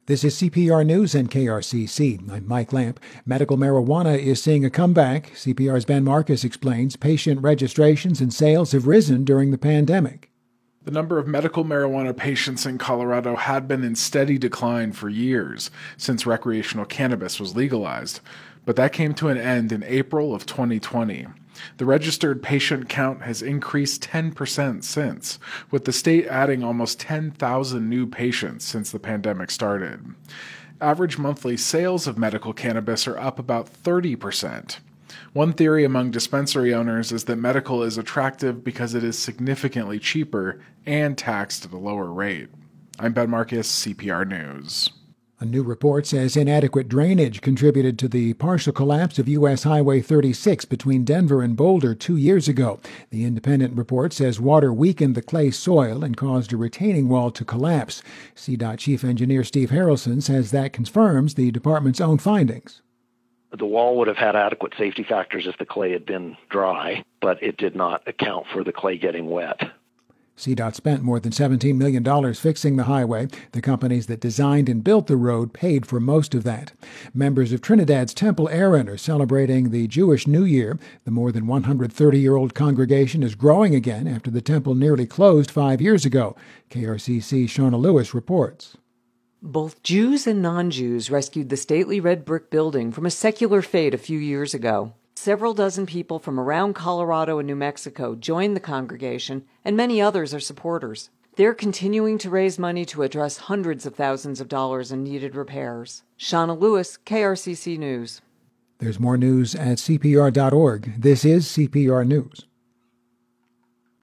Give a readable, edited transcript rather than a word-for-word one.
This is CPR News and KRCC. I'm Mike Lamp. Medical marijuana is seeing a comeback. CPR's Ben Marcus explains patient registrations and sales have risen during the pandemic. The number of medical marijuana patients in Colorado had been in steady decline for years since recreational cannabis was legalized, but that came to an end in April of 2020. The registered patient count has increased 10% since, with the state adding almost 10,000 new patients since the pandemic started. Average monthly sales of medical cannabis are up about 30%. One theory among dispensary owners is that medical is attractive because it is significantly cheaper and taxed at a lower rate. I'm Ben Marcus, CPR News. A new report says inadequate drainage contributed to the partial collapse of U.S. Highway 36 between Denver and Boulder 2 years ago. The independent report says water weakened the clay soil and caused a retaining wall to collapse. CDOT Chief Engineer Steve Harrelson says that confirms the department's own findings. The wall would have had adequate safety factors if the clay had been dry, but it did not account for the clay getting wet. CDOT spent more than $17 million fixing the highway. The companies that designed and built the road paid for most of that. Members of Trinidad's Temple Aaron are celebrating the Jewish New Year. The more than 130-year-old congregation is growing again after the temple nearly closed 5 years ago. KRCC's Shauna Lewis reports. Both Jews and non-Jews rescued the stately red brick building from a secular fate a few years ago. Several dozen people from around Colorado and New Mexico joined the congregation, and many others are supporters. They're continuing to raise money to address hundreds of thousands of dollars in needed repairs. Shauna Lewis, KRCC News. There's more news at CPR.org. This is CPR News.